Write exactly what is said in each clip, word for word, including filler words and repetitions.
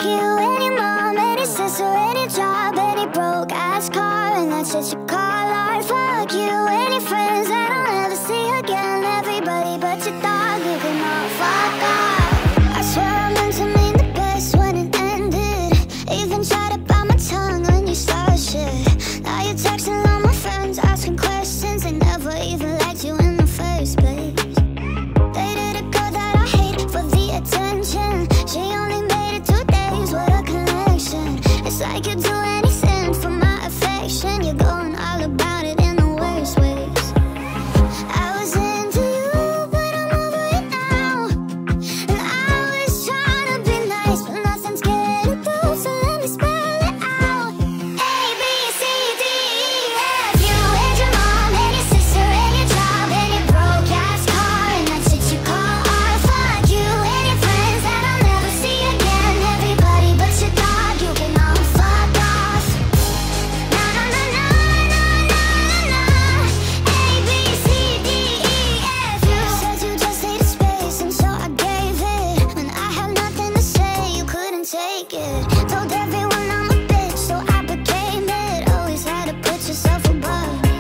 Fuck you and your mom and your sister and your job and your broke ass car, and that's what you call art. Fuck you and your friends that I'll never see again. Everybody but your dog, you can all fuck off. I swear I meant to mean the best when it ended. Even tried to bite my tongue when you started shit. Now you're texting all my friends, asking questions. They never even liked you in the first place. Dated a girl that I hate for the attention. She only made it two days, what a connection. It's like you'd do anything for my affection. You're going all about it in the worst ways. I was into you, but I'm over it now. And I was trying to be nice, but nothing's getting through, so let me spell it out. A, B, C, D, E, F. You and your mom and your sister and your job and your broke ass car, and that's what you call art. Fuck you and your friends that I'll never see again. Everybody but your dog, you can all fuck off. Na na na na na na na na. A, B, C, D, E, F. You said you just needed space, and so I gave it. When I had nothing to say, you couldn't take it. Told everyone I'm a bitch, so I became it. Always had to put yourself above me.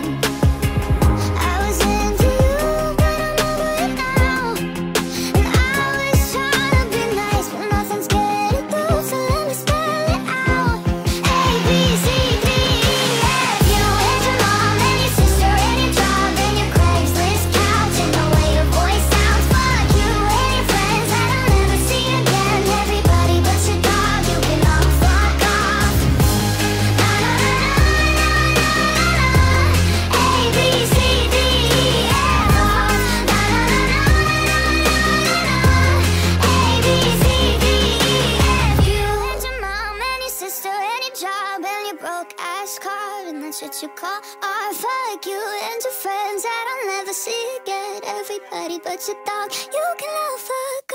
I was into you, but I'm over it now. And I was trying to be nice, but nothing's getting through, so let me spell it out. A, B, C, D, E, F. You and your mom and your sister and your job and your Craigslist couch and the way your voice sounds. Fuck you and your friends that I'll never see again. Everybody but your dog, you can all fuck off. Na na na na na na na na. A, B, C, D, E, F. Na na na na na na na na. A, B, C, D, E, F. You and your mom and your sister and your job and your broke ass car, and that's what you call art. Fuck you and your friends that I'll never see again. Everybody but your dog, you can all fuck